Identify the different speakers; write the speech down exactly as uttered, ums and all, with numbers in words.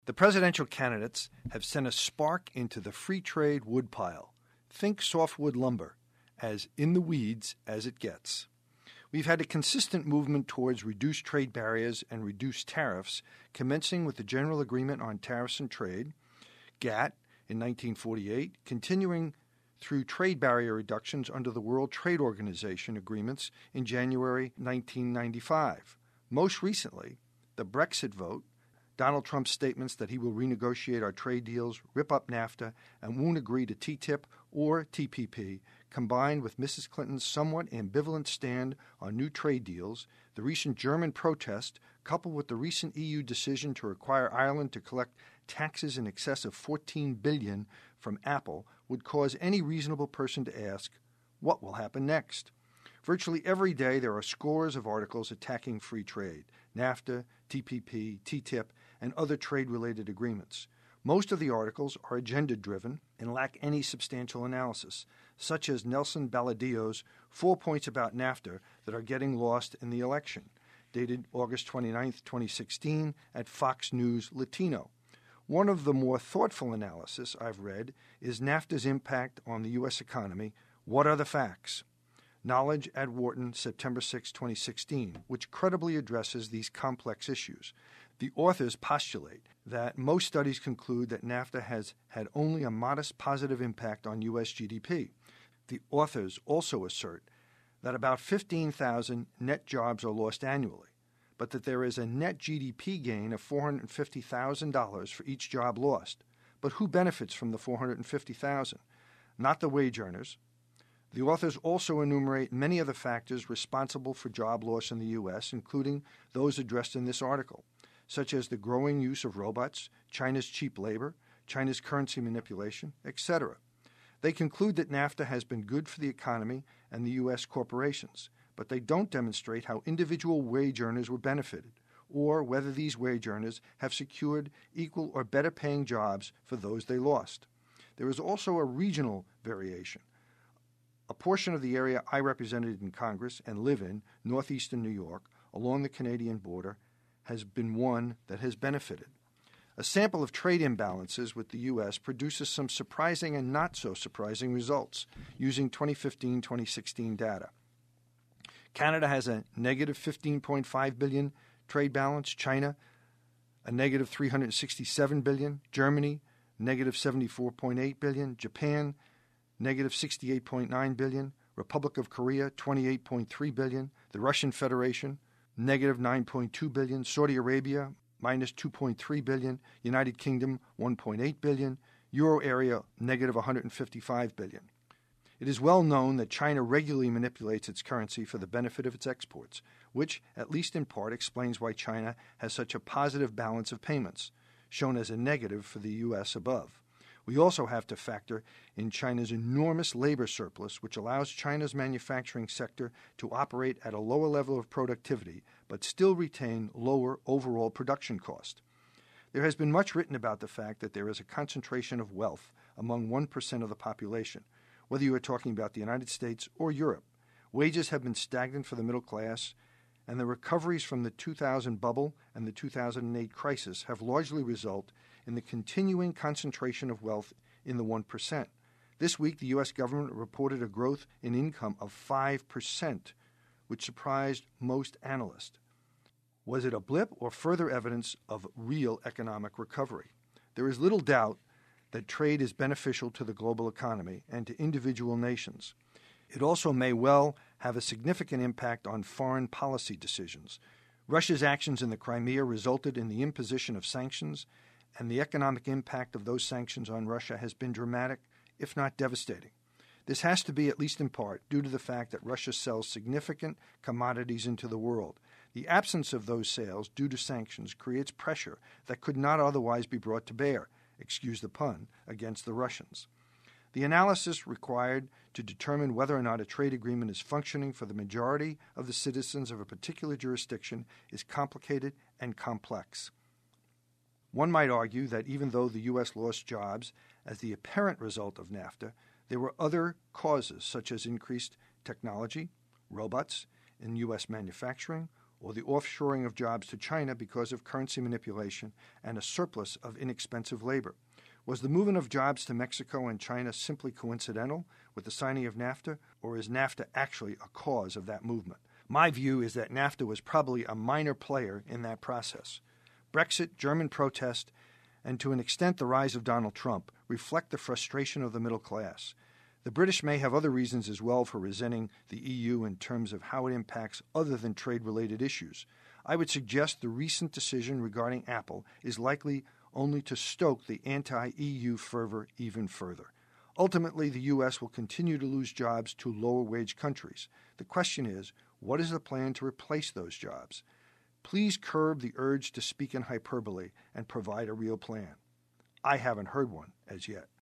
Speaker 1: The presidential candidates have sent a spark into the free trade woodpile. Think softwood lumber, as in the weeds as it gets. We've had a consistent movement towards reduced trade barriers and reduced tariffs, commencing with the General Agreement on Tariffs and Trade, GATT, in nineteen forty-eight, continuing through trade barrier reductions under the World Trade Organization agreements in January nineteen ninety-five. Most recently, the Brexit vote, Donald Trump's statements that he will renegotiate our trade deals, rip up NAFTA, and won't agree to T T I P or T P P, combined with Missus Clinton's somewhat ambivalent stand on new trade deals, the recent German protest, coupled with the recent E U decision to require Ireland to collect taxes in excess of fourteen billion dollars from Apple, would cause any reasonable person to ask, what will happen next? Virtually every day there are scores of articles attacking free trade, NAFTA, T P P, T T I P, and other trade-related agreements. Most of the articles are agenda-driven and lack any substantial analysis, such as Nelson Baladio's Four Points About NAFTA That Are Getting Lost in the Election, dated August twenty-ninth, twenty sixteen, at Fox News Latino. One of the more thoughtful analysis I've read is NAFTA's impact on the U S economy. What are the facts? Knowledge at Wharton, September sixth, twenty sixteen, which credibly addresses these complex issues. The authors postulate that most studies conclude that NAFTA has had only a modest positive impact on U S G D P. The authors also assert that about fifteen thousand net jobs are lost annually, but that there is a net G D P gain of four hundred fifty thousand dollars for each job lost. But who benefits from the four hundred fifty thousand dollars? Not the wage earners. The authors also enumerate many other factors responsible for job loss in the U S, including those addressed in this article, such as the growing use of robots, China's cheap labor, China's currency manipulation, et cetera. They conclude that NAFTA has been good for the economy and the U S corporations, but they don't demonstrate how individual wage earners were benefited, or whether these wage earners have secured equal or better paying jobs for those they lost. There is also a regional variation. A portion of the area I represented in Congress and live in, northeastern New York, along the Canadian border, has been one that has benefited. A sample of trade imbalances with the U S produces some surprising and not so surprising results using twenty fifteen to twenty sixteen data. Canada has a negative fifteen point five billion dollars trade balance, China a negative three hundred sixty-seven billion dollars, Germany negative seventy-four point eight billion dollars, Japan negative sixty-eight point nine billion dollars, Republic of Korea twenty-eight point three billion dollars, the Russian Federation negative nine point two billion dollars, Saudi Arabia minus two point three billion dollars, United Kingdom one point eight billion dollars, Euro area negative one hundred fifty-five billion dollars. It is well known that China regularly manipulates its currency for the benefit of its exports, which, at least in part, explains why China has such a positive balance of payments, shown as a negative for the U S above. We also have to factor in China's enormous labor surplus, which allows China's manufacturing sector to operate at a lower level of productivity, but still retain lower overall production cost. There has been much written about the fact that there is a concentration of wealth among one percent of the population, whether you are talking about the United States or Europe. Wages have been stagnant for the middle class, and the recoveries from the two thousand bubble and the two thousand eight crisis have largely resulted in the continuing concentration of wealth in the one percent. This week, the U S government reported a growth in income of five percent, which surprised most analysts. Was it a blip or further evidence of real economic recovery? There is little doubt that trade is beneficial to the global economy and to individual nations. It also may well have a significant impact on foreign policy decisions. Russia's actions in the Crimea resulted in the imposition of sanctions, and the economic impact of those sanctions on Russia has been dramatic, if not devastating. This has to be, at least in part, due to the fact that Russia sells significant commodities into the world. The absence of those sales due to sanctions creates pressure that could not otherwise be brought to bear, excuse the pun, against the Russians. The analysis required to determine whether or not a trade agreement is functioning for the majority of the citizens of a particular jurisdiction is complicated and complex. One might argue that even though the U S lost jobs as the apparent result of NAFTA, there were other causes such as increased technology, robots in U S manufacturing, or the offshoring of jobs to China because of currency manipulation and a surplus of inexpensive labor? Was the movement of jobs to Mexico and China simply coincidental with the signing of NAFTA, or is NAFTA actually a cause of that movement? My view is that NAFTA was probably a minor player in that process. Brexit, German protest, and to an extent the rise of Donald Trump reflect the frustration of the middle class. The British may have other reasons as well for resenting the E U in terms of how it impacts other than trade-related issues. I would suggest the recent decision regarding Apple is likely only to stoke the anti-E U fervor even further. Ultimately, the U S will continue to lose jobs to lower-wage countries. The question is, what is the plan to replace those jobs? Please curb the urge to speak in hyperbole and provide a real plan. I haven't heard one as yet.